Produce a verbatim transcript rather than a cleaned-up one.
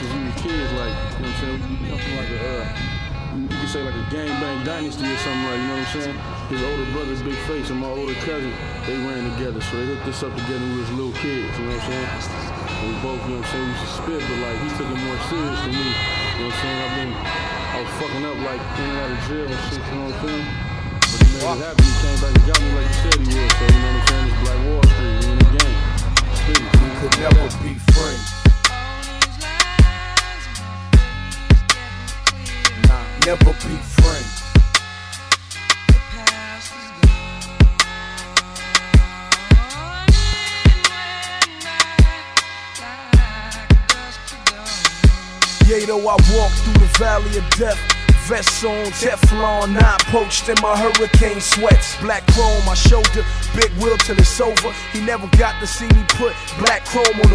since we was kids, like, you know what I'm saying? We come from like a, uh, you could say like a gangbang dynasty or something, like, you know what I'm saying? His older brother, Big Face, and my older cousin, they ran together, so they hooked us up together when we was little kids, you know what I'm saying? And we both, you know what I'm saying, we used to spit, but like, he took it more serious than me, you know what I'm saying? I've been, I was fucking up like in and out of jail and shit, you know what I'm saying? But he made it happen, he came back and got me like he said he would, so you know what I'm saying? It's Black Wall Street, we in the game. Spitting. We could never be friends. Nah, never be friends. Yeah, though I walk through the valley of death, vest on, Teflon, nine poached in my hurricane sweats. Black chrome, my shoulder, big wheel till it's over. He never got to see me put black chrome on the